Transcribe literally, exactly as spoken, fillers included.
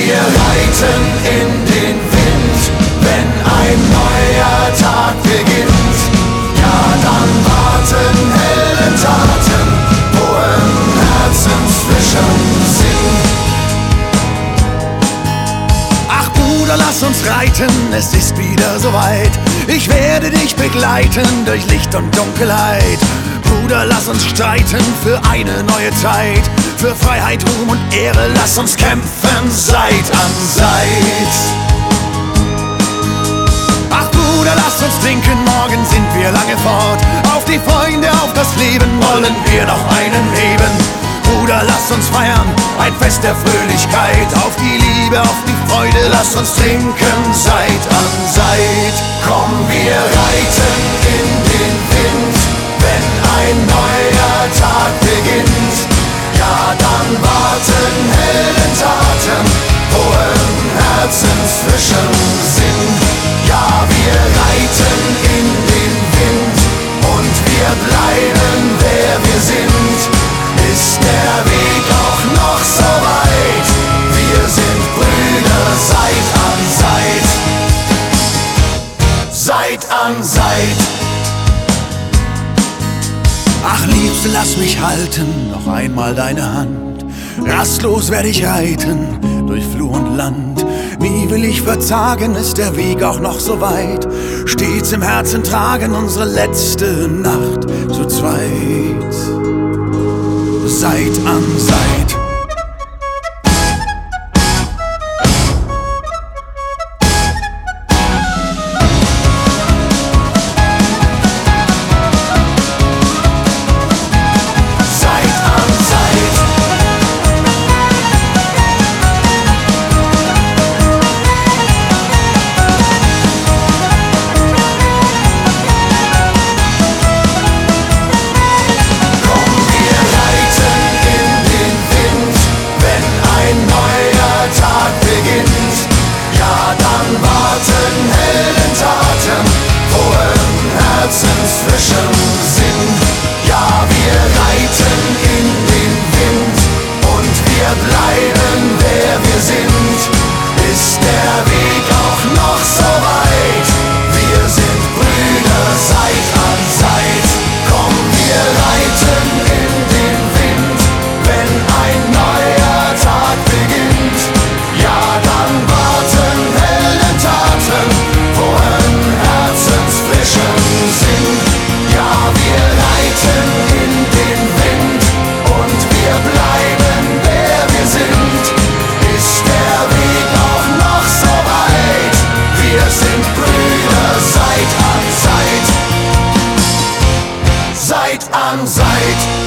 wir reiten in den Wind, wenn ein neuer Tag beginnt. Ja, dann warten Heldentaten, wo im Herzensfrischen Sinn. Ach Bruder, lass uns reiten, es ist wieder soweit. Ich werde dich begleiten durch Licht und Dunkelheit. Bruder, lass uns streiten für eine neue Zeit. Für Freiheit, Ruhm und Ehre, lass uns kämpfen Seit an Seit. Ach Bruder, lass uns trinken, morgen sind wir lange fort. Auf die Freunde, auf das Leben wollen wir noch einen heben. Bruder, lass uns feiern, ein Fest der Fröhlichkeit. Auf die Liebe, auf die Freude, lass uns trinken Seit an Seit. Komm, wir reiten in den Wind, wenn ein neuer Tag beginnt. Ja, dann warten Heldentaten, wo im Herzensfrischen Sinn. Ja, wir reiten in den Wind und wir bleiben, wer wir sind. Ist der Weg auch noch so weit? Wir sind Brüder Seit an Seit. Seit an Seit. Ach Liebste, lass mich halten, noch einmal deine Hand. Rastlos werde ich reiten, durch Flur und Land. Nie will ich verzagen, ist der Weg auch noch so weit. Stets im Herzen tragen unsere letzte Nacht zu zweit. Seit an Seit. Herzensfrischen Sinn. Ja, wir reiten in den Wind und wir bleiben, wer wir sind. Ist der Weg auch noch so weit? Wir sind Brüder Seit an Seit. Komm, wir reiten in den Wind, wenn ein neuer Tag beginnt. Ja, dann warten Heldentaten, wo im Herzensfrischen Sinn. Ja, wir reiten in den Wind und wir bleiben, wer wir sind. Ist der Weg auch noch so weit? Wir sind Brüder Seit an Seit. Seit an Seit.